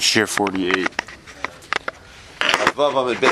Share 48. We're in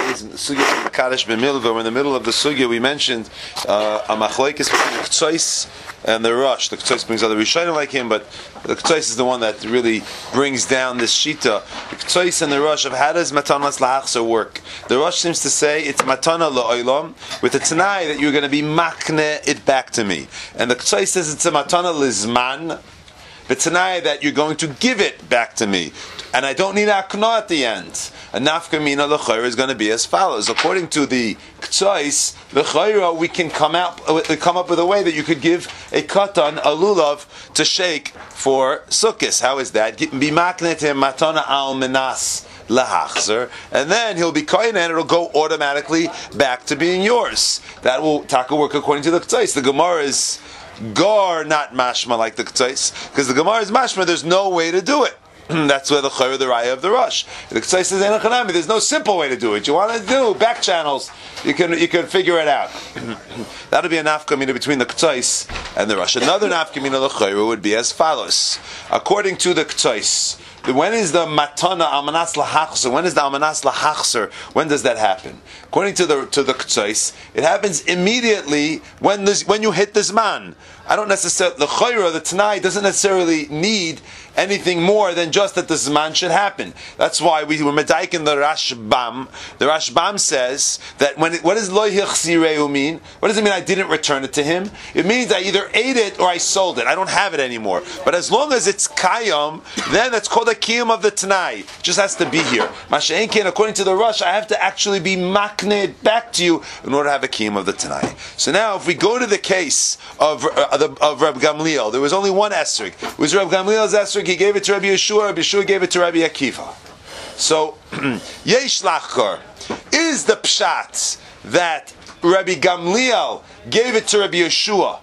the middle of the sugya. We mentioned a machlokes between the Ktsois and the Rosh. The Ktsois brings other Rishonim like him, but the Ktsois is the one that really brings down this shita. The Ktsois and the Rosh of how does Matanas La'achzer work? The Rosh seems to say it's Matana La'olam with a Tanai that you're going to be makne it back to me. And the Ktsois says it's a Matana Lizman, but Tanai that you're going to give it back to me. And I don't need akna at the end. A nafka mina l'chayra is going to be as follows. According to the Ktsois, l'chayra, we can come up with a way that you could give a katan, a lulav, to shake for sukkis. How is that? Be maknet him matana al minas lahachzer, and then he'll be kohen, and it'll go automatically back to being yours. That will taka work according to the Ktsois. The Gemara is gar, not mashma like the Ktsois, because the Gemara is mashma. There's no way to do it. That's where the chayr, the raya of the Rosh. The Ktsois says enochanami. There's no simple way to do it. You want to do back channels, you can figure it out. That'll be a nafkamina between the Ktsois and the Rosh. Another nafkamina l'chayr would be as follows. According to the Ktsois, when is the matana almanas lahachser? When is the almanas lahachser? When does that happen? According to the Ktsois, it happens immediately when you hit the zman. I don't necessarily, the chayra, the Tanai, doesn't necessarily need anything more than just that the zman should happen. That's why we were medaik in the Rashbam. The Rashbam says that what does lo yichzireu mean? What does it mean I didn't return it to him? It means I either ate it or I sold it. I don't have it anymore. But as long as it's kayam, then that's called a kiyum of the Tanai. It just has to be here. Masha'enkin, according to the Rosh, I have to actually be makned back to you in order to have a kiyum of the Tanai. So now, if we go to the case of Reb Gamliel, there was only one esrog. It was Reb Gamliel's esrog. He gave it to Rabbi Yeshua. Rabbi Yeshua gave it to Rabbi Akiva. So, yesh lachkar is the pshat that Rabbi Gamliel gave it to Rabbi Yeshua,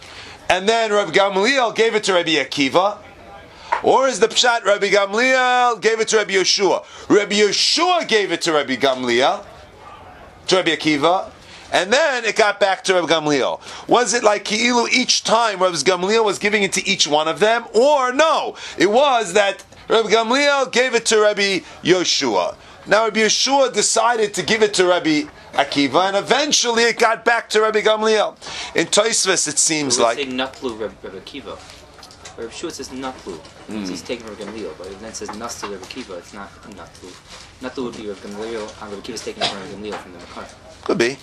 and then Rabbi Gamliel gave it to Rabbi Akiva, or is the pshat Rabbi Gamliel gave it to Rabbi Yeshua? Rabbi Yeshua gave it to Rabbi Gamliel, to Rabbi Akiva, and then it got back to Rabbi Gamliel. Was it like Ki'ilu each time Rabbi Gamliel was giving it to each one of them? Or no, it was that Rabbi Gamliel gave it to Rabbi Yeshua. Now Rabbi Yeshua decided to give it to Rabbi Akiva, and eventually it got back to Rabbi Gamliel. In Tosfos it seems like... Say Natlu Rabbi Akiva. Rabbi Yeshua says Natlu. He's taking Rabbi Gamliel, but it then says Nastu Rabbi Akiva. It's not Natlu. Natlu would be Rabbi Gamliel, and Rabbi Akiva is taking Rabbi Gamliel from the Makar. Could be.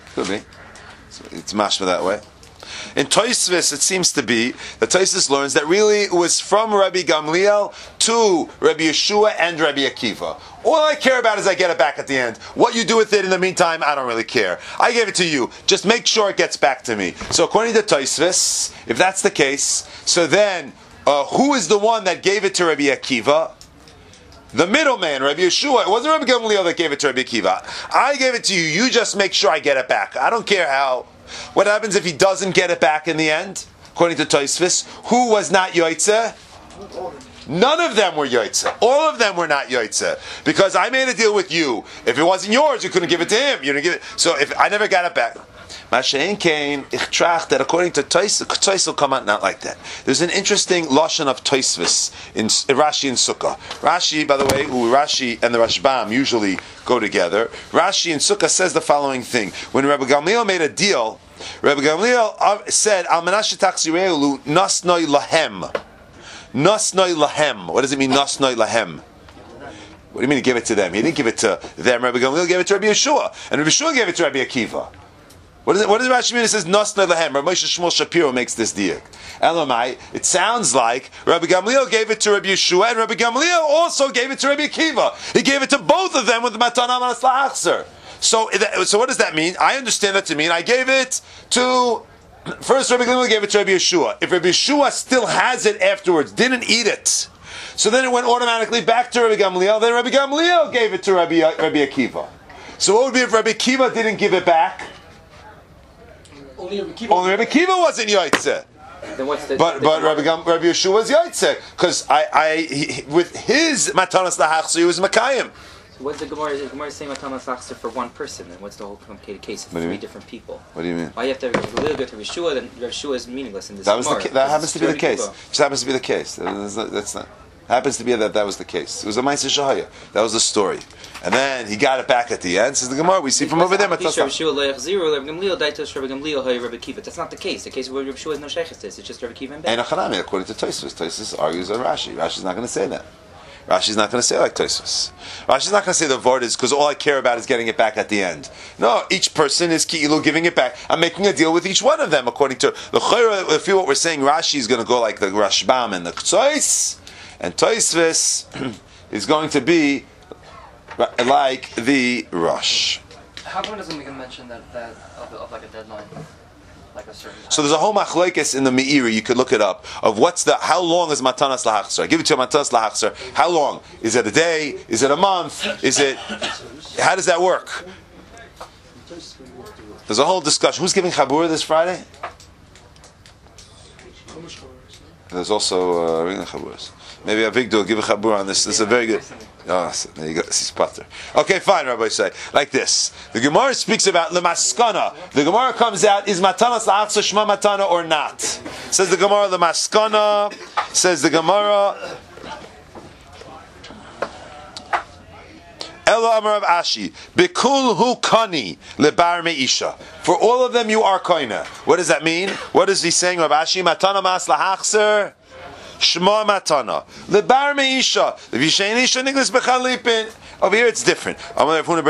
So it's mashma that way. In Tosfos, it seems to be that Tosfos learns that really it was from Rabbi Gamliel to Rabbi Yeshua and Rabbi Akiva. All I care about is I get it back at the end. What you do with it in the meantime, I don't really care. I gave it to you. Just make sure it gets back to me. So according to Tosfos, if that's the case, so then who is the one that gave it to Rabbi Akiva? The middleman, Rabbi Yeshua. It wasn't Rabbi Gamliel that gave it to Rabbi Akiva. I gave it to you. You just make sure I get it back. I don't care how. What happens if he doesn't get it back in the end? According to Tosfos, who was not Yotzeh? None of them were Yotzeh. All of them were not Yotzeh. Because I made a deal with you. If it wasn't yours, you couldn't give it to him. You didn't give it. So if I never got it back. Mashain Kain, ich trach that according to Tosfos will come out not like that. There's an interesting lashon of Tosfos in Rashi and Sukkah. Rashi, by the way, Rashi and the Rashbam usually go together. Rashi and Sukkah says the following thing: when Rabbi Gamliel made a deal, Rabbi Gamliel said, "Al menashe tachzireulu nasnoi lahem." Nasnoi lahem. What does it mean? Nasnoi lahem. What do you mean he gave it to them? He didn't give it to them. Rabbi Gamliel gave it to Rabbi Yeshua, and Rabbi Yeshua gave it to Rabbi Akiva. What does Rashi mean? It says Nasnoi lahem. Rabbi Moshe Shmuel Shapiro makes this diak. Elamai. It sounds like Rabbi Gamliel gave it to Rabbi Yeshua, and Rabbi Gamliel also gave it to Rabbi Akiva. He gave it to both of them with the Matan Amanas La'achzer. So what does that mean? I understand that to mean I gave it to... First, Rabbi Gamliel gave it to Rabbi Yeshua. If Rabbi Yeshua still has it afterwards, didn't eat it, so then it went automatically back to Rabbi Gamliel, then Rabbi Gamliel gave it to Rabbi Akiva. So what would be if Rabbi Akiva didn't give it back? Only Rabbi Akiva wasn't Yotzeh. But Rabbi Yeshua was Yotzeh, because with his Matanas Lahachzer, he was Makayim. So what's the Gemara? The Gemara is saying Matanas Lahachzer for one person, and what's the whole complicated case of three different people? What do you mean? Why you have to have a little bit to Yeshua, then Yeshua is meaningless in this that Gemara. That happens to be the case. Just happens to be the case. That's not. Happens to be that was the case. It was a Ma'aseh Shahaya. That was the story. And then he got it back at the end. Says the Gemara, we see from over there. That's not the case. The case where Rabbi Shua is no sheiches to this. It's just Rabbi Kiva and And Ben. Achanami, according to Tosfos, Tosfos argues on Rashi. Rashi's not going to say that. Rashi's not going to say like Tosfos. Rashi's not going to say the word is because all I care about is getting it back at the end. No, each person is ki'ilu giving it back. I'm making a deal with each one of them according to the Chayra. If you what we're saying, Rashi is going to go like the Rashbam and the Ktsois, and Tosfos is going to be like the Rosh. How come it doesn't make a mention of like a deadline, like a certain time? So there's a whole machlokes in the Meiri. You could look it up of how long is matanas lahachzor? I give it to you matanas lahachzor. How long is it? A day? Is it a month? Is it? How does that work? There's a whole discussion. Who's giving chabur this Friday? There's also chaburas. Maybe Avigdor will give a chabur on this. This is a very good. Oh, there you go. This is pater. Okay, fine, Rabbi say. Like this. The Gemara speaks about lemaskana. The Gemara comes out, is matanas la'achsa shma matana or not? Says the Gemara, lemaskana. Says the Gemara, Ela Amar of Ashi, Bikul hu kani lebar meisha. For all of them you are koina. What does that mean? What is he saying, Rav Ashi? Matana mas lahachser. Shma matana lebar meisha. If you say isha niglas bechalipin, over here it's different. That's what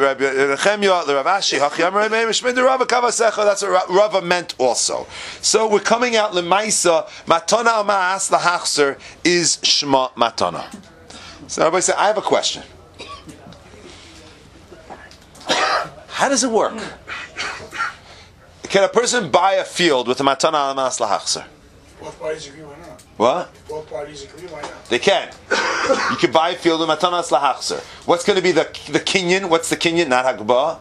Rava meant also. So we're coming out lemaisa matana amas lahachser is shma matana. So everybody say, I have a question. How does it work? Can a person buy a field with a matana amas lahachser? Both parties agree, why not? What? Both parties agree, why not? They can. You can buy a field with matanas lahachser. What's going to be the kinyan? What's the kinyan? Not hagbah.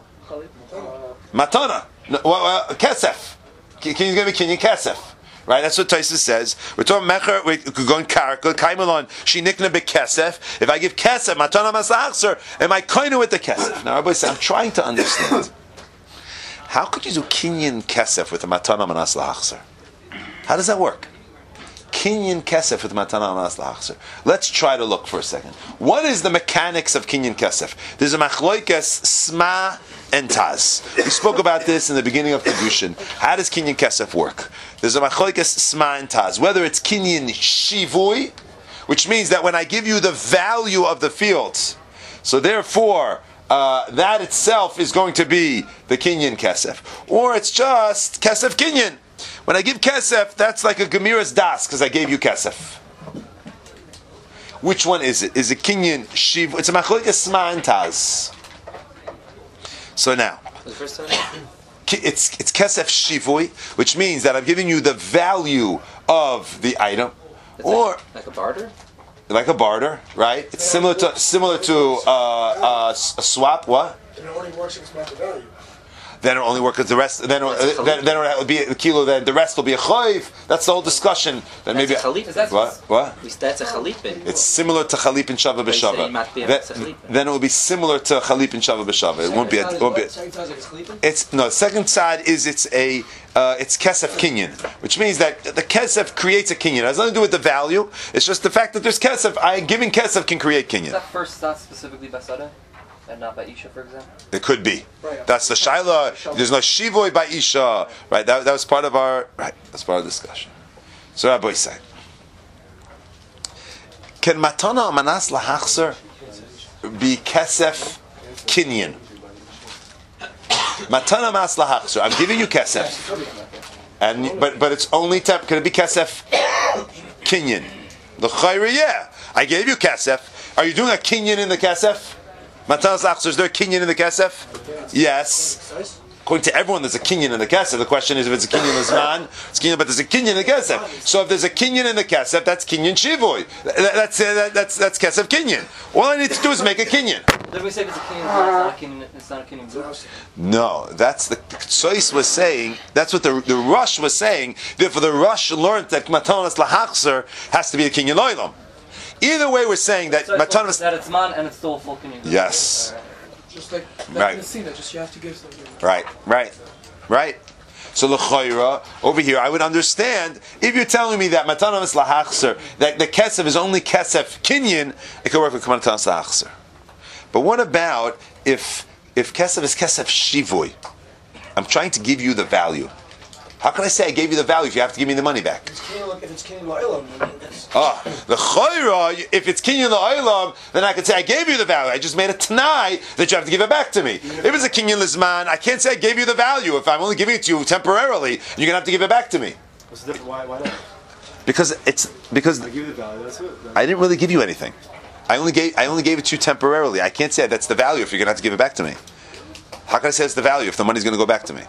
Matana. No, kesef. Kinyan is going to be kinyan kesef. Right? That's what Tosfos says. We're talking mecher. We're going karakul. Kaimelon. She nikna be kesef. If I give kesef matana mas lahachser, am I koina with the kesef? Now, everybody says, I'm trying to understand. How could you do kinyan kesef with a matana mas lahachser? How does that work? Kinyan kesef with matana mas lahachser. Let's try to look for a second. What is the mechanics of kinyan kesef? There's a machloikas sma and taz. We spoke about this in the beginning of Kedushin. How does kinyan kesef work? There's a machloikas sma and taz. Whether it's kinyan shivui, which means that when I give you the value of the fields, so therefore that itself is going to be the kinyan kesef, or it's just kesef kinyan. When I give kesef, that's like a gemiras das because I gave you kesef. Which one is it? Is it kinyan shiv? It's a machlokas sma and taz. So now, it's kesef shivui, which means that I'm giving you the value of the item, or like a barter. Like a barter, right? It's similar to a swap. What? And it only works if it's not the value. Then it only works with the rest. Then it will be a kilo. Then the rest will be a choiv. That's the whole discussion. Then maybe what? That's a chalipin. It's similar to chalipin shava b'shava. Then it will be similar to chalipin shava b'shava. It won't be. It's no. The second side is it's kesef kinyan, which means that the kesef creates a kinyan. It has nothing to do with the value. It's just the fact that there's kesef. Giving kesef can create kinyan. Is that first not specifically basada? And not by Isha, for example? It could be. That's the Shaila. There's no Shivoy by Isha. Right? That was part of our. Right. That's part of the discussion. So Rabbi said, can matana amanas lahachser be kesef kinyan? Matana amanas lahachser. I'm giving you kesef, but it's only temp. Can it be kesef kinyan? The chayre, yeah. I gave you kesef. Are you doing a kinyan in the kesef? Matanas lahachser, is there a kinyan in the kesef? Yes. According to everyone, there's a kinyan in the kesef. The question is if it's a kinyan zman, it's kinyan, but there's a kinyan in the kesef. So if there's a kinyan in the kesef, that's kinyan shivoy. That's kesef kinyan. All I need to do is make a kinyan. Did we say if it's a kinyan, it's not a kinyan booth? No, that's the Ktsois was saying. That's what the Rush was saying. Therefore, the Rush learned that matanas lahachser has to be a kinyan loylam. Either way, we're saying that matanas that it's man and it's still a full kinyan. Yes. Just like right. in the scene, just you have to give something. Right. So l'chayra over here, I would understand if you're telling me that matanos lahachser, that the kesef is only kesef kinyan, it could work with matanos lahachser. But what about if kesef is kesef shivui? I'm trying to give you the value. How can I say I gave you the value if you have to give me the money back? If it's kinyan la'ilam, then it's... The chayra, if it's kinyan la'ilam, then I could say I gave you the value. I just made a tanai that you have to give it back to me. If it's a kinyan lizman, I can't say I gave you the value. If I'm only giving it to you temporarily, you're going to have to give it back to me. What's the difference? Why not? Because I give you the value. That's it. I didn't really give you anything. I only gave it to you temporarily. I can't say that's the value if you're going to have to give it back to me. How can I say it's the value if the money's going to go back to me?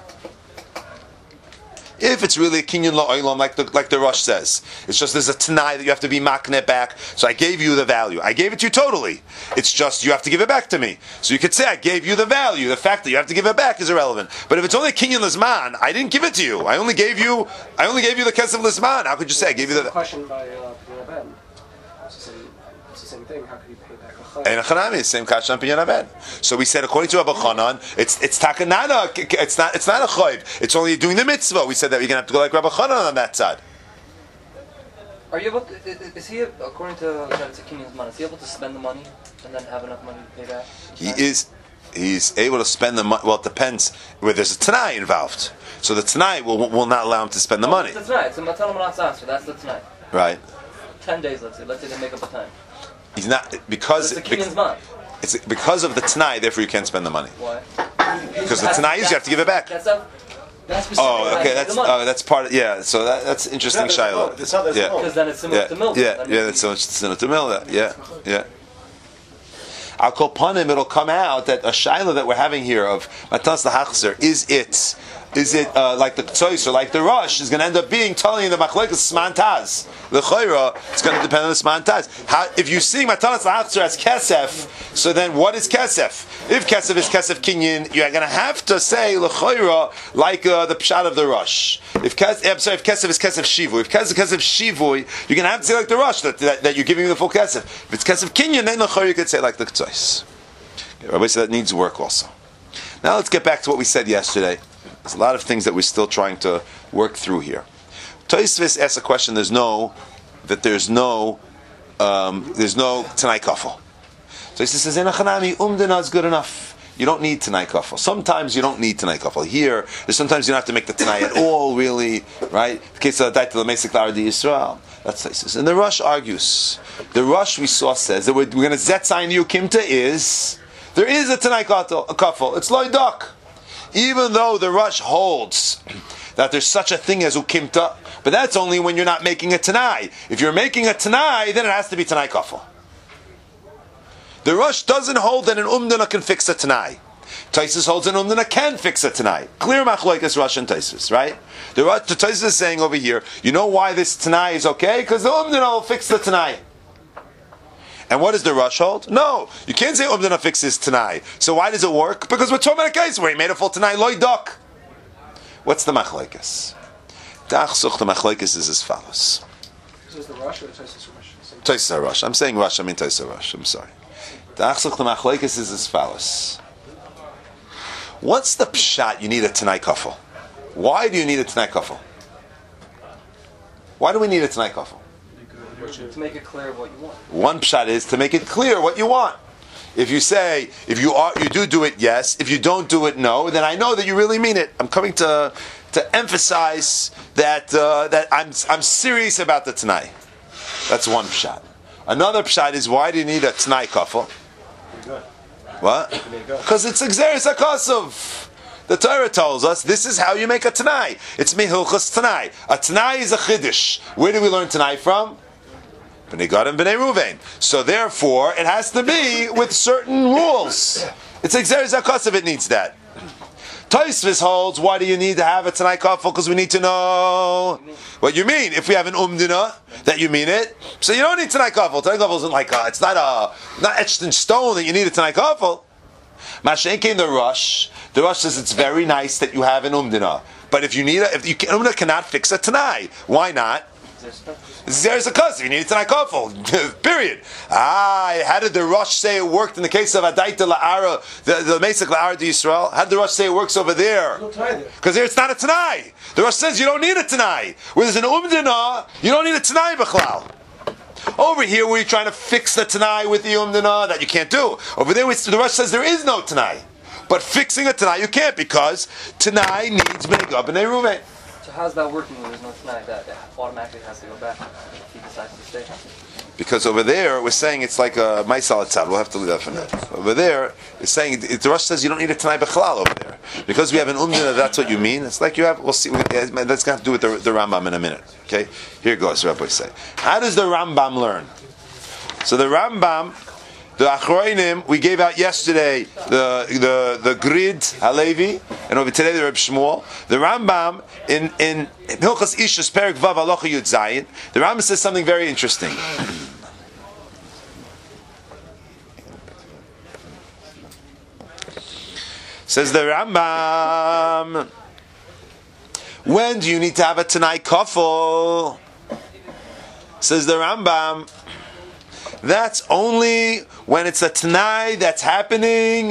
If it's really a kinyan la'olam, like the Rosh says, it's just there's a tanai that you have to be makne back. So I gave you the value. I gave it to you totally. It's just you have to give it back to me. So you could say I gave you the value. The fact that you have to give it back is irrelevant. But if it's only a kinyan lizman, I didn't give it to you. I only gave you the kesef lizman. How could you say I gave you the? Question by Ben. It's the same thing. How could you pay back? And Chanami, same kashan pinyan aben. So we said according to Rabbi Chanan, it's takanana. It's not a chayv. It's only doing the mitzvah. We said that we're gonna have to go like Rabbi Chanan on that side. Are you able to, is he, according to that it's a kinyan's money, is he able to spend the money and then have enough money to pay back? He's able to spend the money. Well, it depends where there's a tanai involved. So the tanai will not allow him to spend the money. That's right. So Matan Manasas, that's the tonight. Right. 10 days, let's say. Let's say they make up a time. He's not because It's the kinyan's money. it's because of the tanai. Therefore, you can't spend the money. Why? Because the tanai is you have to give it back. That's specific. Oh, okay. That's part of, yeah. So that's interesting, Shiloh. Yeah. Because then it's similar to milk. Yeah. That's so much similar to milk. Yeah. I'll call panim. It'll come out that a Shiloh that we're having here of Matas Lahachzer is it like the Ktsois or like the Rosh is going to end up being telling you the Machlekes Smantaz. The Chayra, it's going to depend on the Smantaz. If you see Matanas Lahachzer as Kesef, so then what is Kesef? If Kesef is Kesef Kinyan, you're going to have to say L'Chayra like the Pshat of the Rosh. If Kesef is Kesef Shivui, if Kesef is Kesef Shivui, you're going to have to say like the Rosh that you're giving the full Kesef. If it's Kesef Kinyan, then L'Chayra you could say like the Ktsois. Rabbi said that needs work also. Now let's get back to what we said yesterday. There's a lot of things that we're still trying to work through here. Tosfos asks a question. There's no Tanai Kafel. So he says, "Enachanami umdina is good enough. You don't need Tanai Kafel. Sometimes you don't need Tanai Kafel. Here, sometimes you don't have to make the Tanai at all. Really, right? In case of the Daitel Meisik Lardi Yisrael. That's what he says. And the Rosh argues. The Rosh we saw says that we're going to Zetzayin Yukimta is there is a Tanai Kafel. It's loidak. Even though the Rosh holds that there's such a thing as ukimta, but that's only when you're not making a tanai. If you're making a tanai, then it has to be tanai kafel. The Rosh doesn't hold that an umdana can fix a tanai. Taisus holds an umdana can fix a tanai. Clear machlokes Rosh and Taisus, right? The Taisus is saying over here, you know why this tanai is okay? Because the umdana will fix the tanai. And what does the Rosh hold? No, you can't say umdana fixes tanai. So why does it work? Because we're talking about a case where he made a full tanai loy dok. What's the machlekes? The machlekes is as follows. Is the Rosh or the Tosfos Rosh? Tosfos Rosh. I'm saying Rosh. I mean Tosfos Rosh. I'm sorry. The machlekes is as follows. What's the pshat? You need a tanai kafel. Why do you need a tanai kafel? Why do we need a tanai kafel? To make it clear what you want. One pshat is to make it clear what you want. If you say, if you do it, yes. If you don't do it, no. Then I know that you really mean it. I'm coming to emphasize that I'm serious about the Tanai. That's one pshat. Another pshat is, why do you need a Tanai kafel? What? Because it's Xeris HaKosov. The Torah tells us this is how you make a Tanai. It's Mehilchas Tanai. A Tanai is a Chiddush. Where do we learn Tanai from? Bnei Gad and Bnei Ruvain. So therefore, it has to be with certain rules. It's Xeris HaKosov, it needs that. Tosfos holds, why do you need to have a Tanai Kafel? Because we need to know what you mean. If we have an umdina, that you mean it. So you don't need Tanai Kafel. Tanai Kafel isn't like, it's not etched in stone that you need a Tanai Kafel. Mashen came the Rosh. The Rosh says it's very nice that you have an umdina. But if you need umdina cannot fix a Tanai. Why not? Zeres a cause. You need it tonight kafel. Period. How did the Rosh say it worked in the case of Adaita La'ara, the Mesach La'ara to Yisrael? How did the Rosh say it works over there? Because there it's not a Tanai. The Rosh says you don't need a Tanai. Where there's an Umdana, you don't need a Tanai B'chlal. Over here, where you're trying to fix the Tanai with the Umdana, that you can't do. Over there, the Rosh says there is no Tanai. But fixing a Tanai you can't, because Tanai needs Bnei and Reuven. So how's that working when there's no tonight? That automatically has to go back if he decides to stay. Because over there, we're saying it's like a Maisal Tzad. We'll have to leave that for now. Over there, it's saying, the Rosh says you don't need a Tanai B'chalal over there. Because we have an Umdina, that's what you mean. It's like you have, we'll see, that's going to have to do with the Rambam in a minute. Okay? Here it goes, Rabbi say. How does the Rambam learn? So the Rambam, the Achroinim, we gave out yesterday the Grid Halevi, and over today the Reb Shmuel. The Rambam in Hilchas Ishus Perek Vav Halacha Yud Zayin, the Rambam says something very interesting. Says the Rambam, when do you need to have a Tanai Kafel? Says the Rambam, that's only when it's a Tanai that's happening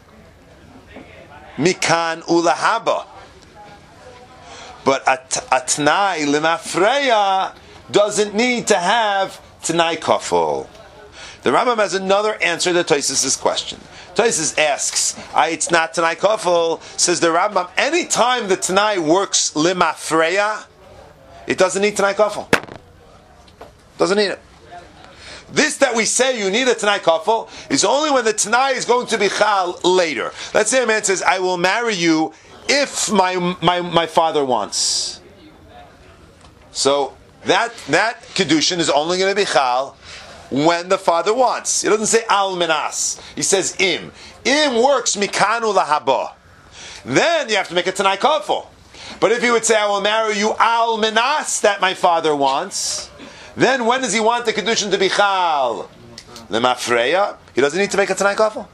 Mikan Ulahaba. But a Tanai Limafreya doesn't need to have Tanai Kafel. The Rambam has another answer to Tosfos' question. Tosfos asks, it's not Tanai Kafel. Says the Rambam, anytime the Tanai works Limafreya, it doesn't need Tanai Kafel. Doesn't need it. This that we say you need a Tanai Kafel is only when the Tanai is going to be Chal later. Let's say a man says, I will marry you if my father wants. So that Kedushin is only going to be Chal when the father wants. He doesn't say Al Minas. He says Im. Im works Mikanu Lahaba. Then you have to make a Tanai Kafel. But if he would say, I will marry you Al Minas that my father wants, then when does he want the Kedushin to be Chal? Lemafreya? He doesn't need to make a Tanai Kafel.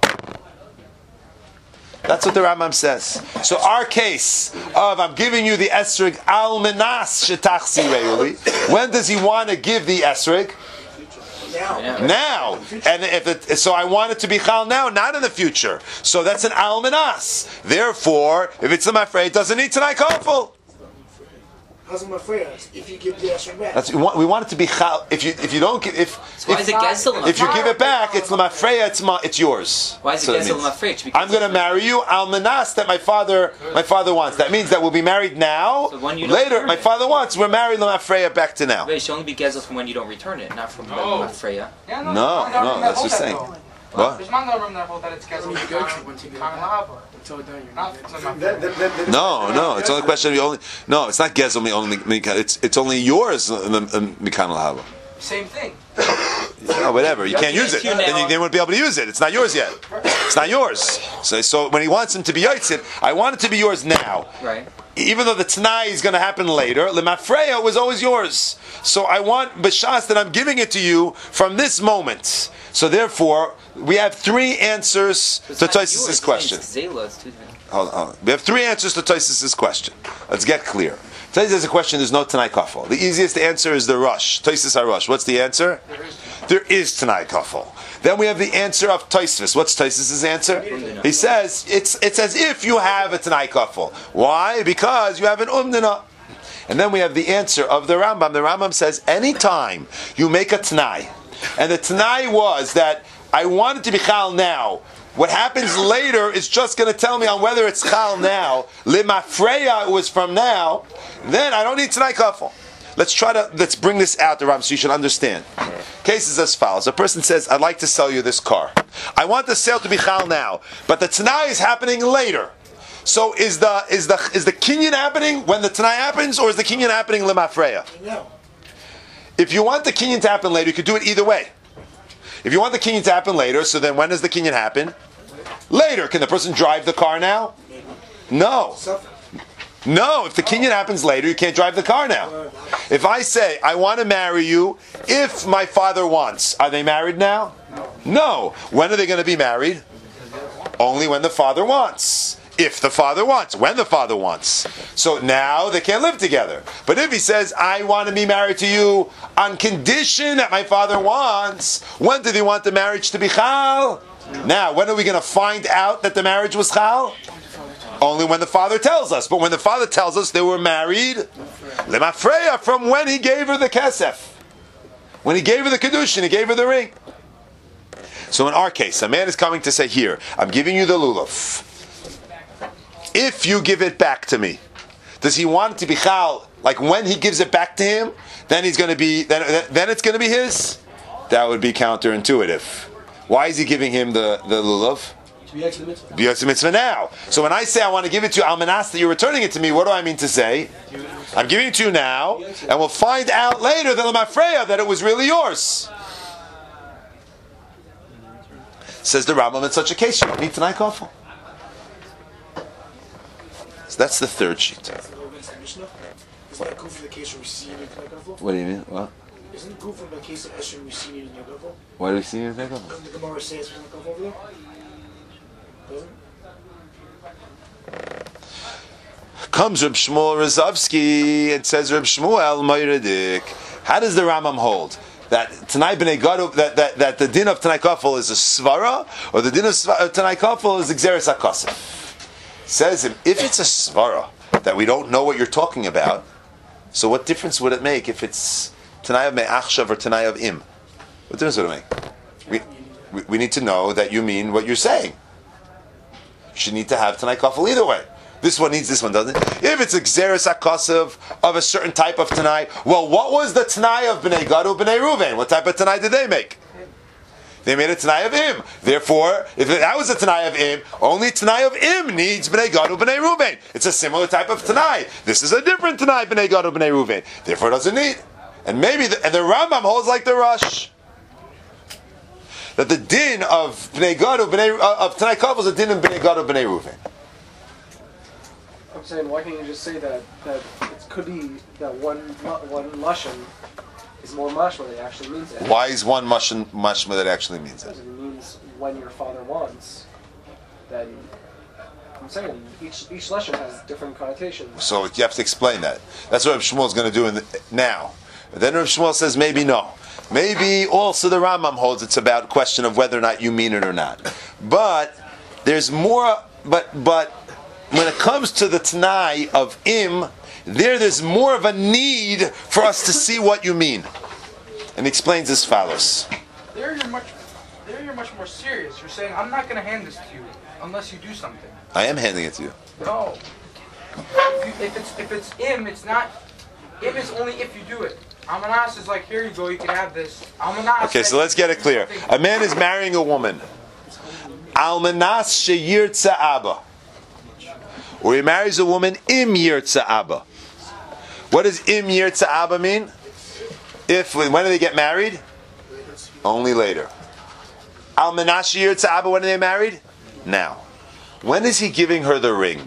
That's what the Rambam says. So our case of I'm giving you the Esrig Al Minas Shetachsi Reuli, when does he want to give the Esrig? Now. And so I want it to be Chal now, not in the future. So that's an Al Minas. Therefore, if it's Lemafreya, it doesn't need Tanai Kafel. How's my friend? If you give the extra back, we want it to be chal. If you don't give if you give it back, it's lemafreya. It's yours. Why is it gesel lemafreya? I'm going to marry you al manas that my father wants. That means that we'll be married now. So later, my father wants. We're married lemafreya back to now. But it should only be gesel from when you don't return it, not from lemafreya. No, that's what saying. What? There's one that that it's gesel. No. It's only a question. No, it's not gezel. It's only yours. Mikan lahava. Same thing. No, whatever. You can't use it. Then you won't be able to use it. It's not yours yet. It's not yours. So when he wants him to be yotzit, I want it to be yours now. Right. Even though the Tanai is going to happen later, Lemafreya was always yours. So I want B'shas that I'm giving it to you from this moment. So therefore, we have three answers to Tosfos' question. Hold on. We have three answers to Tosfos' question. Let's get clear. Tosfos has a question, there's no Tanai Kafel. The easiest answer is the Rush. Tosfos HaRush. What's the answer? There is Tanai Kafel. Then we have the answer of Tosfos. What's Tosfos' answer? He says, it's as if you have a Tanai Kafel. Why? Because you have an Umdina. And then we have the answer of the Rambam. The Rambam says, anytime you make a Tanai, and the Tanai was that I want it to be Chal now. What happens later is just going to tell me on whether it's Chal now. Limafreya was from now. Then I don't need Tanai Kafel. Let's bring this out the Rambam so you should understand. Case is as follows. A person says, I'd like to sell you this car. I want the sale to be Chal now, but the Tanai is happening later. So is the kinyan happening when the Tanai happens, or is the kinyan happening Limafreya? no. If you want the kinyan to happen later, you could do it either way. If you want the kinyan to happen later, so then when does the kinyan happen? Later. Can the person drive the car now? No. No, if the kinyan happens later, you can't drive the car now. If I say, I want to marry you if my father wants, are they married now? No. When are they going to be married? Only when the father wants. if the father wants, when the father wants. So now they can't live together. But if he says, I want to be married to you on condition that my father wants, when did he want the marriage to be chal? Now, when are we going to find out that the marriage was chal? Only when the father tells us. But when the father tells us they were married, lemafreya, from when he gave her the kesef. When he gave her the kedushin, he gave her the ring. So in our case, a man is coming to say, here, I'm giving you the lulav. If you give it back to me, does he want it to be chal? Like when he gives it back to him, then he's going to be, then it's going to be his? That would be counterintuitive. Why is he giving him the lulav? To be extra mitzvah. Be extra mitzvah now. So when I say I want to give it to you, almanas, that you're returning it to me, what do I mean to say? I'm giving it to you now, and we'll find out later that Lamafreya that it was really yours. Says the Rambam, in such a case, you don't need Tanai Kafel. So that's the third sheet. Isn't that goof in the case where we see in Tanai Kafel? What do you mean? What? Isn't goof in the case of Esher we see in Tanai Kafel? Why do we see in Tanai Kafel? Doesn't the Gemara say it's Tanai Kafel over there? Doesn't? Comes Reb Shmuel Rozovsky and says, Reb Shmuel Moiradik. How does the Rambam hold? That Tanai B'nei Gadu, that the din of Tanai Kafel is a svara, or the din of Tanai Kafel is Xeris HaKosef? Says him, if it's a svara, that we don't know what you're talking about, so what difference would it make if it's Tanai of Me'achshav or Tanai of Im? What difference would it make? We need to know that you mean what you're saying. You should need to have Tanai Kafel either way. This one needs, this one doesn't. If it's a Xeris HaKosef of a certain type of Tanai, well, what was the Tanai of B'nai Gadu, B'nai Ruvain? What type of Tanai did they make? They made a Tanai of Im. Therefore, if that was a Tanai of Im, only Tanai of Im needs B'nai Gadu, B'nai Ruvain. It's a similar type of Tanai. This is a different Tanai, B'nai Gadu, B'nai Ruvain. Therefore, it doesn't need. And maybe, the Rambam holds like the Rush. That the din of B'nai Gadu, of Tanai Kafel is a din of B'nai Gadu, B'nai Ruvain. I'm saying, why can't you just say that it could be that one lashon is more mashma that actually means it? Why is one mashma that actually means it? Because it means when your father wants, then I'm saying each lashon has different connotations. So you have to explain that. That's what Reb Shmuel is going to do now. But then Reb Shmuel says maybe no. Maybe also the Rambam holds it's about a question of whether or not you mean it or not. But there's more. But when it comes to the Tanai of Im, there's more of a need for us to see what you mean. And he explains as follows. There you're much more serious. You're saying, I'm not going to hand this to you unless you do something. I am handing it to you. No. If it's Im, it's not. Im is only if you do it. Amanas is like, here you go, you can have this. Almanas. Okay, so let's get it clear. A man is marrying a woman. Almanas sheyirtza abba. Or he marries a woman im yirtza abba. What does im yirtza abba mean? When do they get married? Only later. Almanas sheyirtza abba, when are they married? Now. When is he giving her the ring?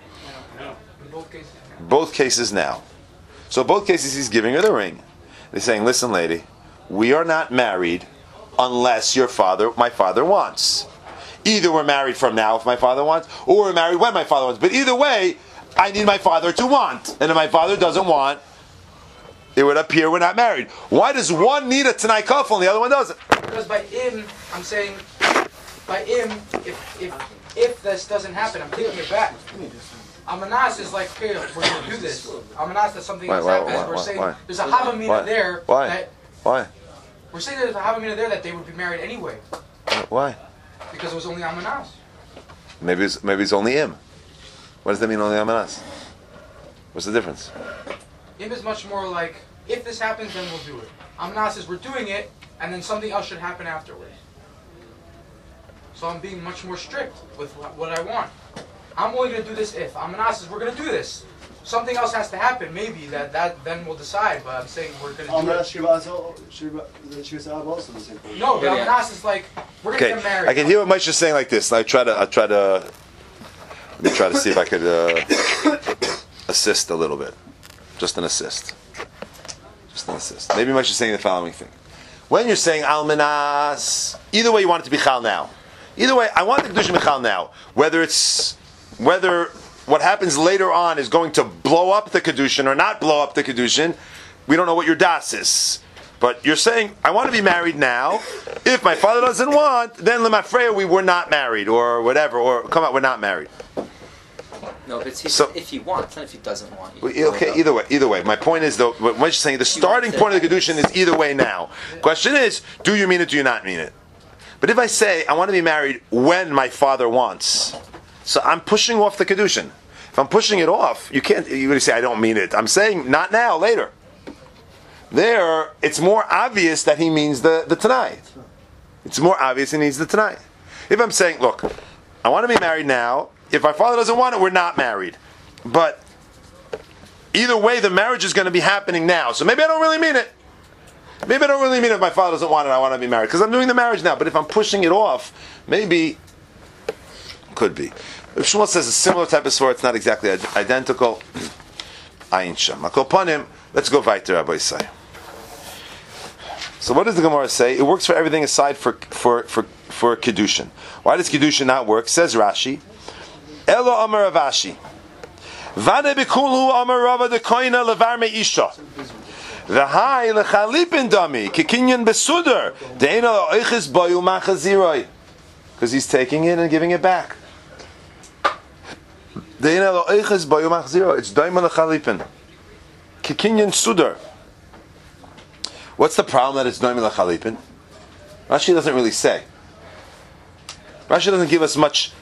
Both cases now. So both cases he's giving her the ring. They're saying, listen lady, we are not married unless my father wants. Either we're married from now if my father wants, or we're married when my father wants. But either way, I need my father to want. And if my father doesn't want, it would appear we're not married. Why does one need a Tanai Kafel and the other one doesn't? Because by Im, I'm saying, by Im, if this doesn't happen, I'm taking it back. Amanas is like, okay, we're going to do this. Amanas is something that's happened. We're saying there's a Havamina there. Why? We're saying there's a Havamina there that they would be married anyway. Why? Because it was only Amanas. Maybe it's only Im. What does that mean, only Amanas? What's the difference? Im is much more like, if this happens, then we'll do it. Amanas is we're doing it, and then something else should happen afterwards. So I'm being much more strict with what I want. I'm only going to do this if. Amanas is we're going to do this. Something else has to happen, maybe, that then we'll decide, but I'm saying we're going to do it. No, the Amanas is like, we're going to get married. I can hear what Moshe is saying like this. Let me try to see if I could assist a little bit. Just an assist. Maybe Moshe is saying the following thing. When you're saying Almanas, either way you want it to be Chal now. Either way, I want the Kedusha Michal now. Whether it's whether what happens later on is going to blow up the Kedushin or not blow up the Kedushin, we don't know what your das is. But you're saying, I want to be married now. If my father doesn't want, then Lemafreya, we were not married, or whatever, or come out, we're not married. No, but it's So- if he wants, not if he doesn't want. Okay, either way. My point is, though, what you're saying, the starting point of the Kedushin is either way now. Question is, do you mean it, do you not mean it? But if I say, I want to be married when my father wants, so I'm pushing off the Kedushin. If I'm pushing it off, you're going to say, I don't mean it. I'm saying, not now, later. There, it's more obvious that he means the Tanai. It's more obvious he needs the Tanai. If I'm saying, look, I want to be married now. If my father doesn't want it, we're not married. But either way, the marriage is going to be happening now. So maybe I don't really mean it. Maybe I don't really mean it if my father doesn't want it, I want to be married. Because I'm doing the marriage now. But if I'm pushing it off, maybe, could be. If Shmuel says a similar type of sword, it's not exactly identical. Ayin Sham. Makol Panim, let's go weiter, Rabbi Yisai. So what does the Gemara say? It works for everything aside for Kedushin. Why does Kedushin not work? Says Rashi, Elo Amar Ravashi. Vade bekulhu Amar Rava de Koina levar meisha. V'hai lechalipin dami kikinyan besuder deina oiches boyu machaziroi. Because he's taking it and giving it back. Deina oiches boyu machaziroi. It's daima lechalipin. Kikinyan suder. What's the problem that it's daima lechalipin? Rashi doesn't really say. Rashi doesn't give us much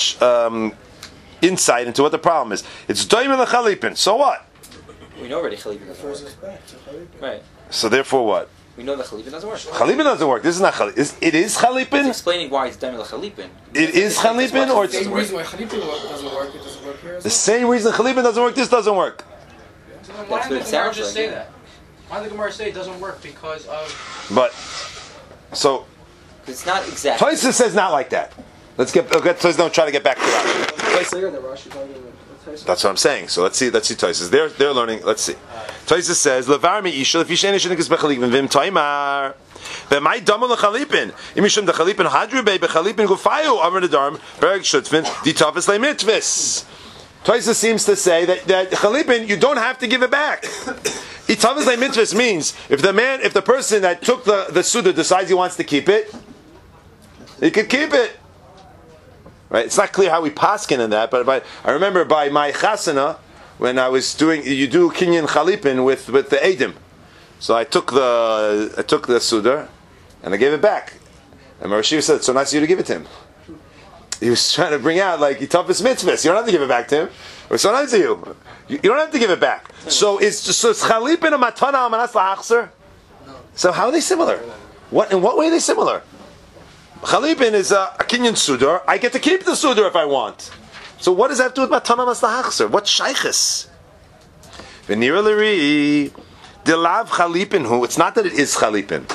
insight into what the problem is. It's daima lechalipin. So what? We know already Chalipin doesn't work. Right. So therefore what? We know that Chalipin doesn't work. Chalipin doesn't work. This is not Chalipin. It is It's Chalipin? explaining why it's done with Chalipin. It is Chalipin or The it's... same reason why Chalipin doesn't work, it doesn't work here as The well. same reason Chalipin doesn't work, this doesn't work. So then why That's what did it the Gemara sounds just like, say yeah. that? Why did the Gemara say it doesn't work because of... But, so, It's not exactly. Tosfos says not like that. Let's get Tosfos, don't try to get back to that. It's clear that Rashi talking about Tosfos. That's what I'm saying. So let's see Tosfos. They're learning, let's see. Tosfos says, Levar me'isha, if yishen yishen nikis bechalipin, vim taimar. V'mai damu lechalipin. Im yishem dechalipin hadru bei bechalipin gufayu, amr nedarm, berg shutzvin, ditafis le'mitvis. Tosfos seems to say that chalipin, you don't have to give it back. Itavas le'mitvis means, if the person that took the suda decides he wants to keep it, he could keep it. Right? It's not clear how we paskin in that, but I remember by my chasana, when I was you do kinyan chalipin with the edim. So I took the suda, and I gave it back. And Moshe said, "It's so nice of you to give it to him." He was trying to bring out like itavas mitzvahs. You don't have to give it back to him. It's so nice of you. You don't have to give it back. So it's chalipin a matana amanas lahachzer. So how are they similar? In what way are they similar? Chalipin is a kinyan sudar. I get to keep the sudar if I want. So what does that have to do with matana maslahachser? What shaykhis? V'nira l'ri delav chalipin hu. It's not that it is chalipin.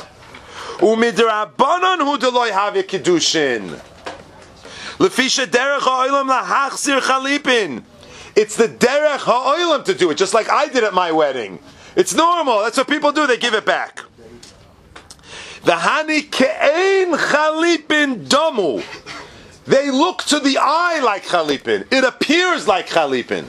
Umidrabanan hu deloy havya kedushin. Lefisha derech ha'olam lahachzir chalipin. It's the derech ha'olam to do it, just like I did at my wedding. It's normal. That's what people do. They give it back. The hani ke'ein chalipin damu. They look to the eye like chalipin. It appears like chalipin.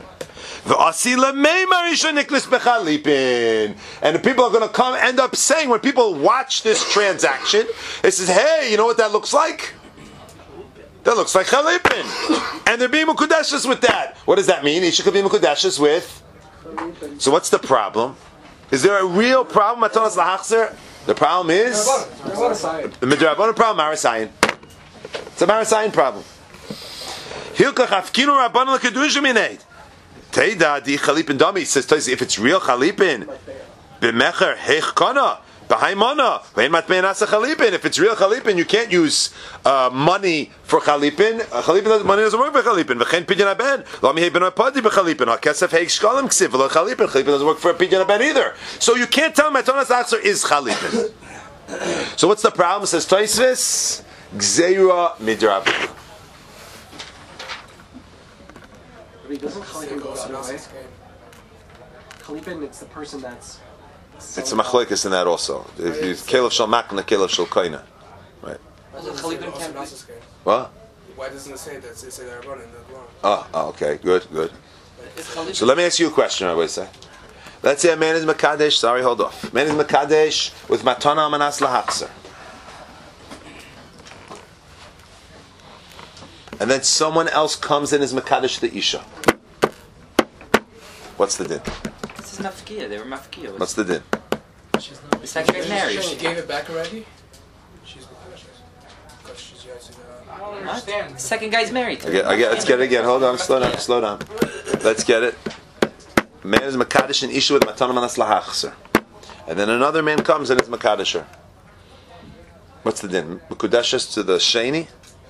And the people are going to end up saying, when people watch this transaction, they say, hey, you know what that looks like? That looks like chalipin. And they're being mukudeshes with that. What does that mean? Isha could be mukudeshes with. So what's the problem? Is there a real problem? Matanas lahachzer? The problem is the midrabanan problem, Marasayan. It's a Marasayan problem. Hilkach afkinu rabbanan lekadusha mined. Teida di chalipin dami says if it's real chalipin, b'mecher heichkana b'haimana v'en matmei nasa chalipin. If it's real chalipin, you can't use money for chalipin. Money doesn't work for chalipin. V'chen pidyon haben lo mihei ben apadi b'chalipin. Hakesef heich shkalim ksiv v'lo chalipin. Chalipin doesn't work for a pidyon haben either. So you can't tell matonas achzer is chalipin. So what's the problem? Says Tosfos, gzeira midrab. I mean, doesn't Chalipin go the other way? Chalipin, it's the person that's... It's a machlokes in that also. Kelev shel makna, kelev shel koina. Right. Chalipin can't be. What? Why doesn't it say that? It say that running the Quran. Oh, okay, good. It's Khalifa. So let me ask you a question, Rabbi say. Let's say a man is Makadesh, sorry, hold off. Man is Makadesh with Matana Manas Lahakser. And then someone else comes in as Makadesh the Isha. What's the din? This is mafkiya. They were mafkiya. What's the din? The second guy's married. She gave it back already? She's because she's I don't understand. The second guy's married. Let's get it again. Hold on, slow down. Let's get it. A man is Makadesh and Isha with Matana Manas Lahakser. And then another man comes and is Makadesher. What's the din? Mekudeshes to the Sheni?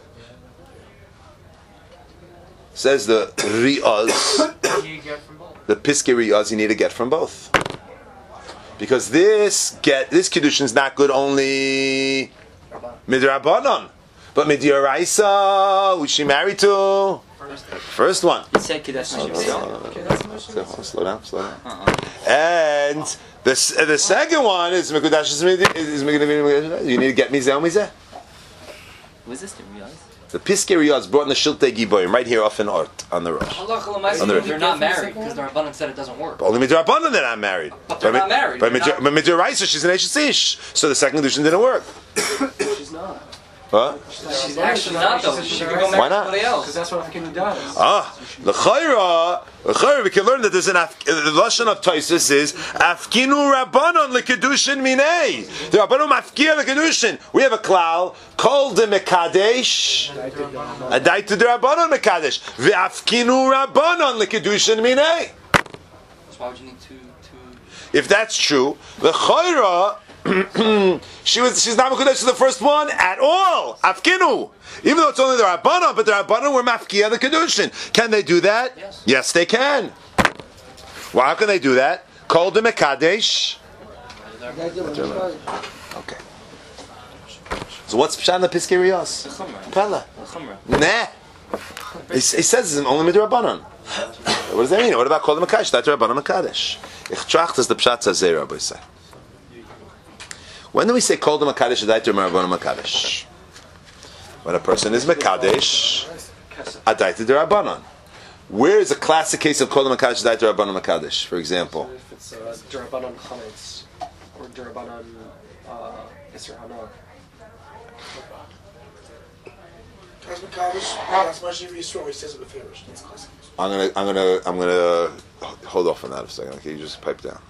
Says the Riyaz, You get from both. the Piskei Riyaz, you need to get from both. Because this Kiddushin is not good only Midrabanan. But Midioraisa, who's she married to? First one. He said Kedash Slow down. And the second one is Mekudash is you need to get Mizeh Mizeh. Was this the real? The Piskei Riyaz brought in the Shiltei Giboyim right here off in Ort on the Rosh. They're not married because the Rabbanan said it doesn't work. Only Midrabanan they're not married. But they're not married. But Midrabaisa she's an Eishes Ish. So the second edition didn't work. She's not. Huh? She's actually not though. She could go Why marry not? somebody Because else. that's what Afkinu does. The Chayra, we can learn that there's the lashon of Taisus is Afkinu Rabbanon lekedushin minei. The Rabbanon mafkia lekedushin. We have a klal called the Mekadesh. Adai to the Rabbanon Mekadesh. Ve'afkinu Rabbanon lekedushin minei. So why would you need two? If that's true, the Chayra. She's not Mekudesh to the first one at all. Afkinu. Even though it's only the Rabbanon, but the Rabbanon were Mafkia the Kedushin. Can they do that? Yes, they can. Well, how can they do that? Called the Mekadesh. Okay. So what's Pshat in the Piskei Riyaz? Pella. Nah. He says it's only Midrabanan. What does that mean? What about called the Mekadesh? That's Rabbanon Mekadesh. Ich tracht is the Pshat Zazeh, Rabbi say. When do we say Kol the Makadesh Adai Rabbanon Makadesh? When a person is Makadesh Adai Rabbanon. Where is a classic case of Kol the Makadesh Adai Rabbanon Makadesh, for example? If it's Durabanan Chametz or Durabanon Isser Hana. That's Makadosh. That's much of Yisrael. He says it with Farish. That's classic. I'm gonna hold off on that a second. Okay, you just pipe down.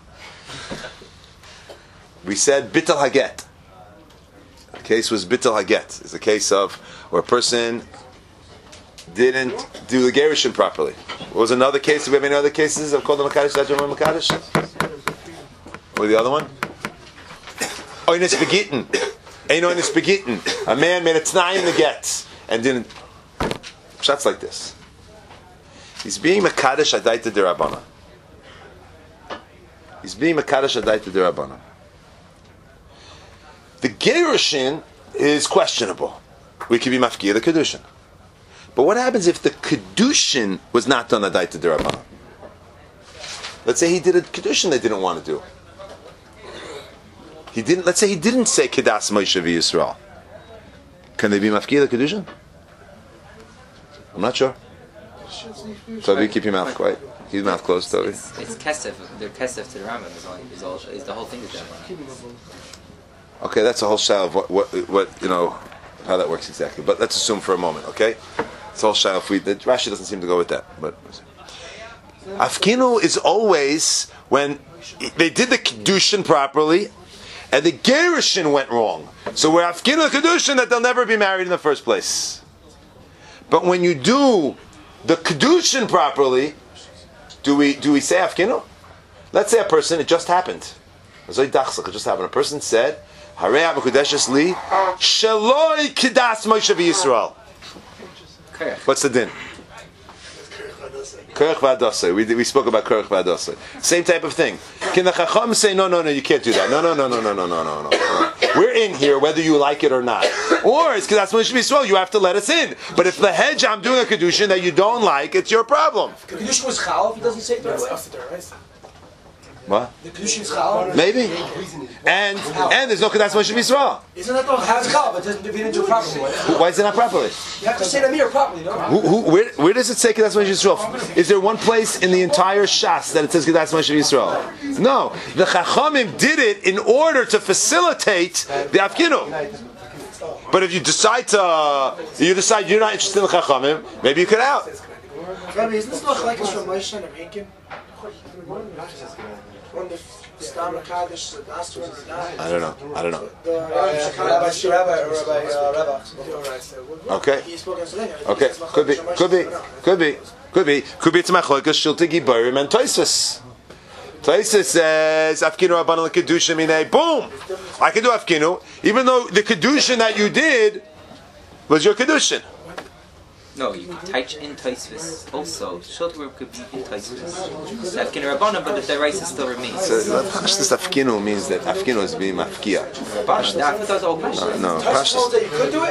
We said Bittul Haget. The case was Bittul Haget. It's a case of where a person didn't do the Gerushin properly. What was another case? Do we have any other cases of Kol Makadesh, Dajam Makadesh? What was the other one? Oynes Begitten. Ein Oynes Begitten. A man made a t'nai in the get and didn't. Shots like this. He's being Makadesh Adaita D'Rabbanan. He's being Makadesh Adaita D'Rabbanan. The Gerushin is questionable. We could be mafkia the Kedushin. But what happens if the Kedushin was not done Adaita D'Rabbanan? Let's say he did a Kedushin they didn't want to do. Let's say he didn't say Kedas Moshe v'Yisrael. Can they be mafkia the Kedushin? I'm not sure. Toby, keep your mouth quiet. Keep your mouth closed, Toby. It's kesef. They're kesef to the Rambam. Is the whole thing is that. Okay, that's a whole shal of what how that works exactly. But let's assume for a moment, okay? It's a whole shal. Rashi doesn't seem to go with that. But Afkinu is always when they did the Kedushin properly, and the Gerushin went wrong. So we're Afkinu the Kedushin that they'll never be married in the first place. But when you do the Kedushin properly, do we say Afkinu? Let's say a person, it just happened. It just happened. A person said, Harei HaMekudeshes li sheloi kidas Moshe v'Yisrael. What's the din? Kerech v'adasei. We spoke about Kerech v'adasei. Same type of thing. Can the Chacham say, no, you can't do that. No. We're in here whether you like it or not. Or it's kidas Moshe v'Yisrael, you have to let us in. But if the hedge I'm doing a Kedushin that you don't like, it's your problem. The Kedushin was Chal if he doesn't say it the right way. What? The Kedushin is Chal. Maybe. And there's no Kedas Moshe Yisrael. Isn't that the how's Chal? But doesn't we didn't do it properly. Why is it not properly? You have to say the Mir properly, no? Where does it say Kedas Moshe Yisrael? Is there one place in the entire Shas that it says Kedas Moshe Yisrael? No. The Chachamim did it in order to facilitate the Afkinu. But if you decide you're not interested in the Chachamim, maybe you could out. Rabbi, isn't this not like from Moshe and Rinkin? When the Stam Kaddish asked I don't know. Rabbi. Okay. He spoke yesterday. Okay. Could be. It's Machlokas Shiltei Giborim and Tosfos. Tosfos says Afkinu Rabbanan Kedusha Minei. Boom. I can do Afkinu, even though the Kedushin that you did was your Kedushin. No, you can touch in Tosfos also. Shultei could be in Tosfos. Afkinu Rabbanan, but the Deraisa still remains. So Pashtus Afkinu means that Afkinu is being Mafkia. That's all Pashtus. No, Pashtus. Pashtus. You could do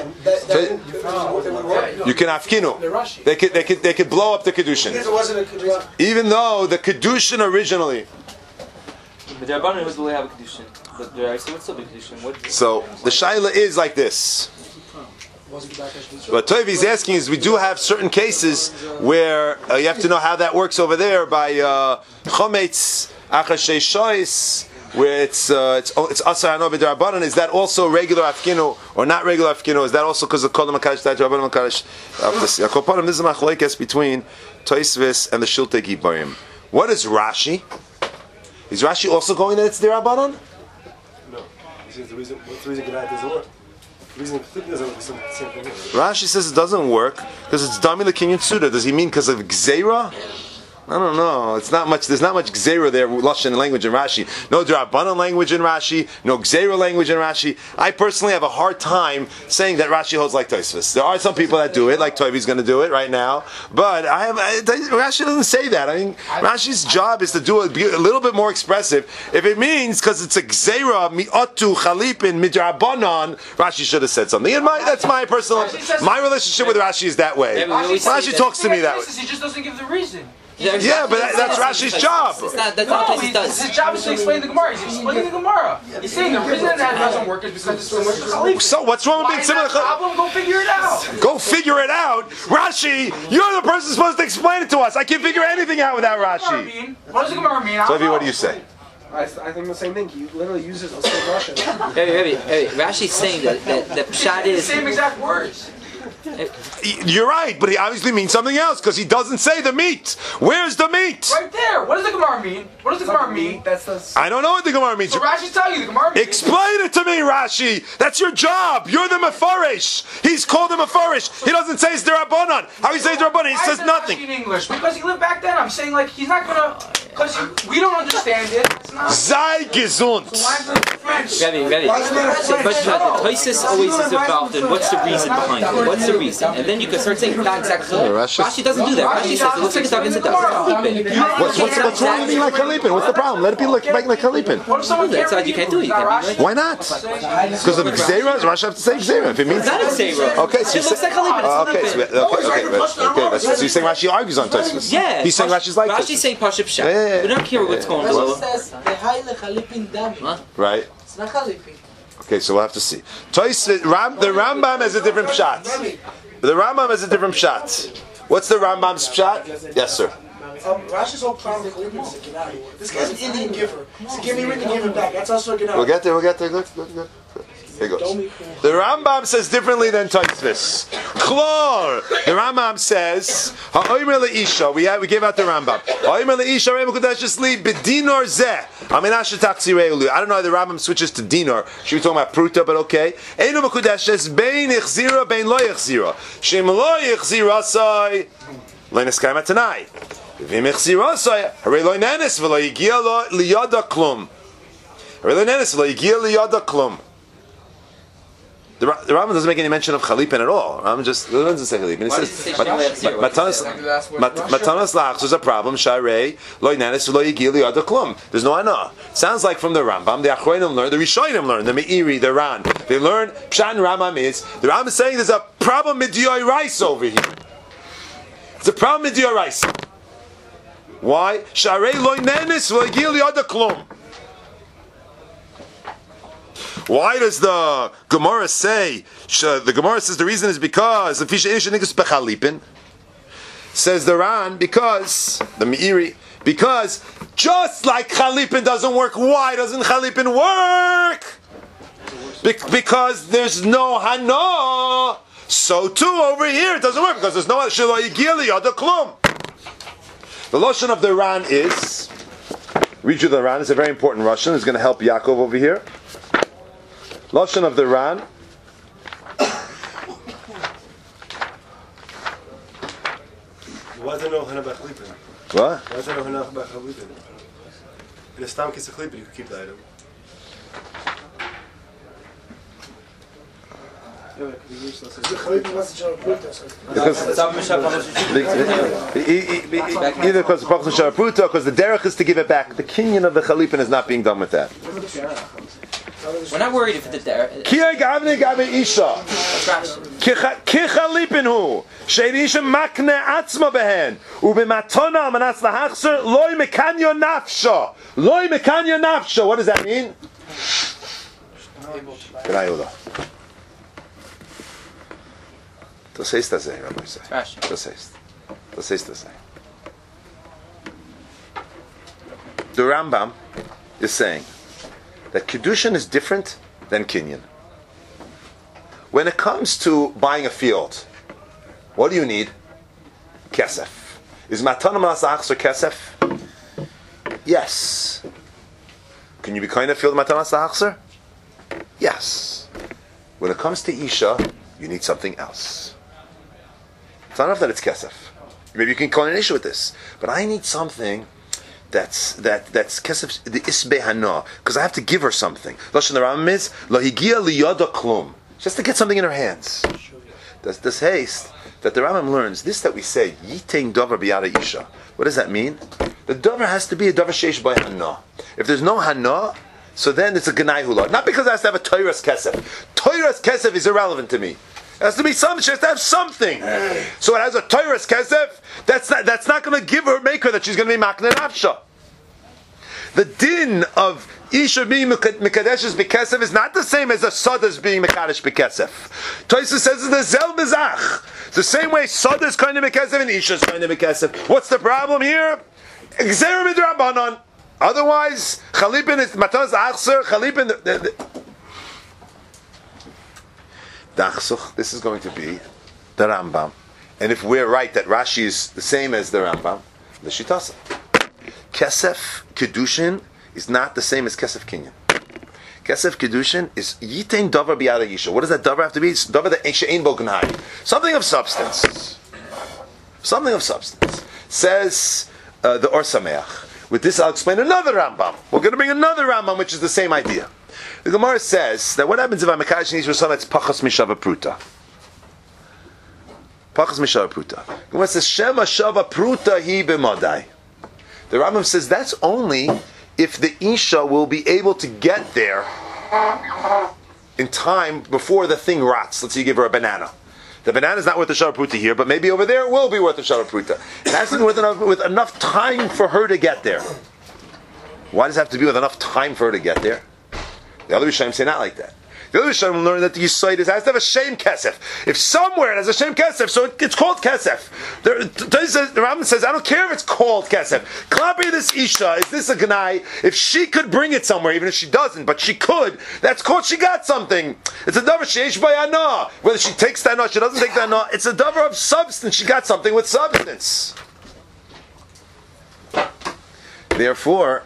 it. You can Afkinu. They could blow up the Kedushin. Because it wasn't a Kedushin. Even though the Kedushin originally. But the Rabbanan was the way have a Kedushin. But the Deraisa would still be Kedushin. So the Shaila is like this. What Toiv is asking is, we do have certain cases where you have to know how that works over there by chometz achashei shois, where it's asar hano b'derabanan. Is that also regular afkinu or not regular afkinu? Is that also because of kol makadosh that Rabbanan makadosh? Yakoponim, this is machlokes between Tosfos and the Shiltei Giborim. What is Rashi? Is Rashi also going that it's derabanan? No. This is the reason. What's the reason that doesn't work? Rashi says it doesn't work because it's Dami L'Kinyan Suda. Does he mean because of Gzeira? I don't know. It's not much. There's not much Gzeira there. Lashon language in Rashi. No D'Rabbanan language in Rashi. No Gzeira language in Rashi. I personally have a hard time saying that Rashi holds like Tosfos. There are some people that do it, like Toivi's going to do it right now. But Rashi doesn't say that. I mean, Rashi's job is to be a little bit more expressive. If it means because it's a Gzeira mi'otu chalipin midrabanan, Rashi should have said something. And that's my personal. My relationship with Rashi is that way. Rashi talks to me that way. He just doesn't give the reason. Yeah, but that's Rashi's job. That's not what he does. His job is to explain the Gemara. He's explaining the Gemara. He's saying the reason that doesn't work is because it's so much Chalipin. So what's wrong with being similar? Problem? Go figure it out. Go figure it out. Rashi, you're the person supposed to explain it to us. I can't figure anything out without Rashi. What does the Gemara mean? So, what do you say? I think the same thing. He literally uses the same Russian. Rashi's saying that the pshat is the same exact words. You're right, but he obviously means something else because he doesn't say the meat. Where's the meat? Right there. What does the Gemara mean? What does the Gemara mean? I don't know what the Gemara means. So Rashi's telling you the Gemara means. Explain it to me, Rashi. That's your job. You're the Mefarish. He's called a Mefarish. He doesn't say it's D'Rabbanan. How he says D'Rabbanan? He says nothing. In English because he lived back then. I'm saying like he's not gonna because we don't understand it. It's not. Sei gesund. Ready. But Tosfos always is involved in what's the reason behind it. What's the reason? And then you can start saying not exactly. Rashi doesn't do that. Rashi says it looks like it's not against it. What's wrong with being like Kalipin? What's the problem? Let it be like Kalipin. What if someone That's how you can't do it. You can't be like, why not? Because of Gzeira? Rashi have to say Gzeira. If it means it's not Gzeira. Okay, so it looks like Kalipin. So you're saying Rashi argues on Tosfos? Yeah. He's saying Rashi's like Rashi's saying Pashup Pshat. We don't care what's going on. Right. It's not Chalipin. Okay, so we'll have to see. The Rambam has a different pshat. The Rambam has a different pshat. What's the Rambam's pshat? Yes, sir. Rashi's whole problem with Chalipin is a Gennady. This guy's an Indian giver. So give me ring and give him back. That's also a Gennady. We'll get there. Good. Here goes. The Rambam says differently than Tosfos. Chlor. The Rambam says, Ha'omer le'isha. We gave out the Rambam. Ha'omer le'isha re'em kudash esli b'dinor zeh. Aminashe taksireulu. I don't know how the Rambam switches to dinar. Should we talk about pruta, but okay. Einu mekudash es bein ichzira, bein lo ichzira. Shem lo ichzira say. Le'nes kaima tanai. V'im ichzira say. Harei lo nenes v'lo yigia lo liyada klum. Harei lo nenes v'lo yigia liyada klum. The Rambam doesn't make any mention of Chalipin at all. Rambam just doesn't say Chalipin. He says, Matanas Lachs was a problem. Sharei lo inanis lo yigil yada klum. There's no ana. Sounds like from the Rambam, the Achronim learn, the Rishonim learn, the Meiri, the Ran. They learn Pshat and Rambam is. The Rambam is saying there's a problem with Diyai rice over here. It's a problem with Diyai rice. Why? Sharei loy nenis v'legil yada klum. Why does the Gemara say? The Gemara says the reason is because the fisha ish nikus bechalipin. Says the Ran because the Meiri because just like chalipin doesn't work. Why doesn't chalipin work? Because there's no hana. So too over here it doesn't work because there's no shelo yigili yada klum. The lashon of the Ran is. Read you the Ran. It's a very important lashon. It's going to help Yaakov over here. Lashon of the Ran. Why is there no hana b'chalipin? What? Why is there no hana b'chalipin? In a stam kiss chalipin, you can keep the item. Yeah, it could be useless. The chalipin wasn't showing proof. Either because of Pachas Sharapruta, because the derech is to give it back. The kinyan of the chalipin is not being done with that. We're not worried if it's there. Ki gavne gabe isha. Ki chalipin hu. She'isha makne atzma behen. Ubematona manas lahachser loy mekanyo nafsha. Loy mekanyo nafsha. What does that mean? G'nai Das heißt das, Rabbi Isai. Das heißt. Das heißt das. The Rambam is saying that Kedushin is different than Kinyan. When it comes to buying a field, what do you need? Kesef. Is Matana Manas Achser Kesef? Yes. Can you be kind of field Matana Manas Achser? Yes. When it comes to Isha, you need something else. It's not enough that it's kesef. Maybe you can call an issue with this, but I need something that's kesef the isbe hana because I have to give her something. Lashon the Rambam is lahigia liyada klum, just to get something in her hands. This haste that the Rambam learns this that we say yitein davar biyada isha. What does that mean? The davar has to be a davar sheish by hana. If there's no hana, so then it's a ganai hula. Not because it has to have a toiras kesef. Toiras kesef is irrelevant to me. It has to be something. She has to have something. So it has a toiras kesef. That's not going to make her that she's going to be makne nafsha. The din of isha being mekadeshes bekesef is not the same as a sadas being mekadesh bekesef. Tosfos says it's the zel bezach. The same way sadas is kind of bekesef and isha is kind of bekesef. What's the problem here? Gzeira midrabanan. Otherwise, chalipin is matanas achser. Chalipin. This is going to be the Rambam, and if we're right that Rashi is the same as the Rambam, the Shitasa. Kesef Kedushin is not the same as Kesef Kinyan. Kesef Kedushin is Yitein Davar Biyada Yisha. What does that Davar have to be? It's Davar that She'ein Bo Gnai. Something of substance. Something of substance. Says the Or Sameach. With this I'll explain another Rambam. We're going to bring another Rambam which is the same idea. The Gemara says that what happens if I'm a Mekadosh needs for something that's Pachas Mishava Pruta? Pachas Mishava Pruta. The Gemara says Shema Shava Pruta Hi B'Madai. The Rambam says that's only if the Isha will be able to get there in time before the thing rots. Let's say you give her a banana. The banana is not worth the Shava Pruta here, but maybe over there it will be worth the Shava Pruta. It has to be with enough time for her to get there. Why does it have to be with enough time for her to get there? The other Rishonim say not like that. The other Rishonim learn that the Yisayid has to have a shem kesef. If somewhere it has a shem kesef, so it's called kesef. The Rambam says, I don't care if it's called kesef. Klapi this Isha, is this a Gnai? If she could bring it somewhere, even if she doesn't, but she could, that's called she got something. It's a davar sheish bayana. Whether she takes that or she doesn't take that or it's a davar of substance. She got something with substance. Therefore,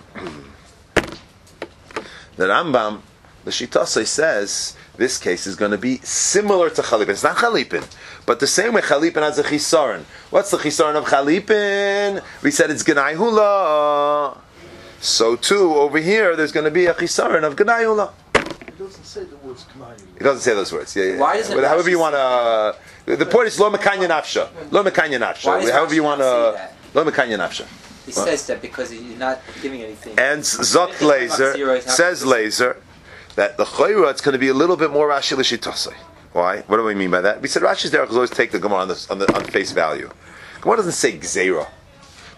the Rambam, the Shitasa says, this case is going to be similar to Chalipin. It's not Chalipin, but the same way Chalipin has a Chisaron. What's the Chisaron of Chalipin? We said it's Gnai Hula. So too, over here, there's going to be a Chisaron of Gnai Hula. It doesn't say the words Gnai. It doesn't say those words. Yeah. Why does it? But however you want to. The point is Lo Mekanya Nafsha. Lo Mekanya Nafsha. However you want to. Lo Mekanya Nafsha. He says that because you're not giving anything. And Zok Laser says Laser that the Chayra it's going to be a little bit more Rashi l'Shitosai. Why? What do we mean by that? We said Rashi's derech always take the Gemara on face value. Gemara doesn't say Gzeira.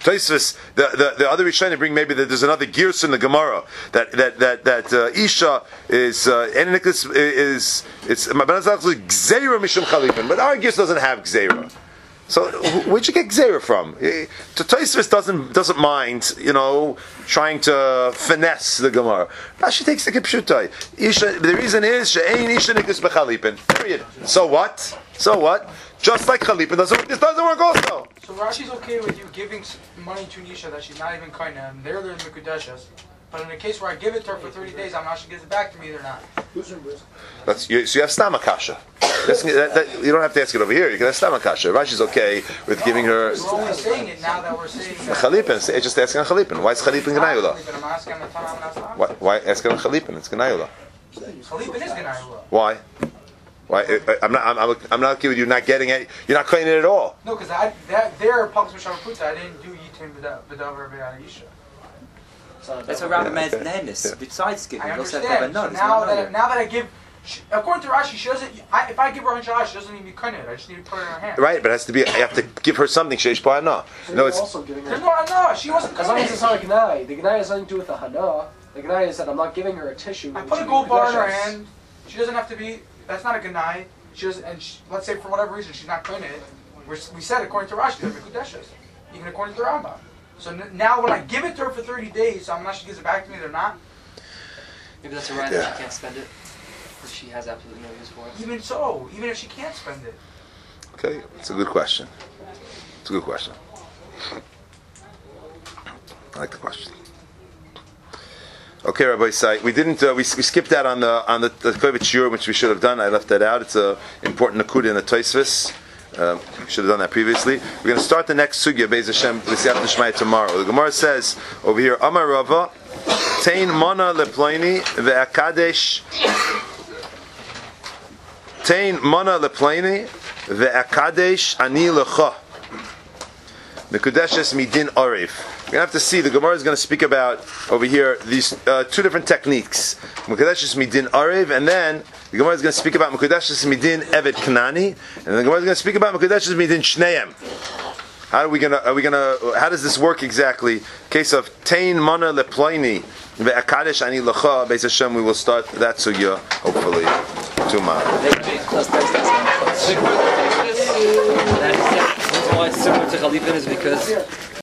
Tosfos, the other Rishonim bring maybe that there's another gears in the Gemara that Isha is it's Gzeira Mishum Chalipin, but our gears doesn't have Gzeira. So where'd you get Gzeira from? Tosfos doesn't mind, trying to finesse the Gemara. Rashi takes the Kipshutai. The reason is she'ein Isha Nikis Bechalipin. Period. So what? Just like Chalipin this doesn't work also. So Rashi's okay with you giving money to Nisha that she's not even kind of, and they're in Mikudeshas. But in the case where I give it to her for 30 days, I'm not sure she gives it back to me, they're not. So you have Stamakasha. You don't have to ask it over here. You can have Stamakasha. Rashi's okay with giving her. We're only saying it now that we're saying that. Chalipin. It's just asking on Chalipin. Why is Chalipin Ganayula? I'm asking on the Tanam, that's not. Why asking on Chalipin? It's Ganayula. Chalipin is Ganayula. Why? I'm not giving you not getting it. You're not claiming it at all. No, because they're Palkas Mishavaputa. I didn't do Yitim B'davar B'yana Yisha. That's a Rabbi man's madness. Besides giving, I you also understand. have a So now that I give, according to Rashi, she doesn't. If I give her $100, she doesn't need to be cutting it. I just need to put it in her hand. Right, but it has to be. You have to give her something. Sheish ba'ana. No, it's also giving her. There's no, she wasn't. As long as it's not a Gnai. The Gnai has nothing to do with the Hana. The Gnai is that I'm not giving her a tissue. I put a gold bar in her hand. She doesn't have to be. That's not a Ganai. Let's say for whatever reason she's not cleaning it. We said according to Rashi, they're Mikudeshas, even according to the Rambam. So now when I give it to her for 30 days, I'm not she gives it back to me. They're not. Maybe that's a right that she can't spend it, because she has absolutely no use for it. Even so, even if she can't spend it. okay. It's a good question. I like the question. Okay, Rabbi Isai, we didn't. We skipped that on the Kovetz Shiur, which we should have done. I left that out. It's a important nakuda in the Tosfos. We should have done that previously. We're going to start the next sugya, Beis Hashem, B'siyat Nishmaya tomorrow. The Gemara says over here, Amar Rava, Tein mana leploini ve'akadesh. Tein mana leploini ve'akadesh ani lecha. Mikudeshes midin arev. We're going to have to see, the Gemara is going to speak about, over here, these two different techniques. Mikudeshes midin arev, and then the Gemara is going to speak about Mikudeshes midin evet knani, and then the Gemara is going to speak about Mikudeshes midin shneim. How does this work exactly? Case of Tein mana leploini ve'akadesh ani lecha, Beis Hashem, we will start that sugya, hopefully, tomorrow. Why it's similar to Chalipin is because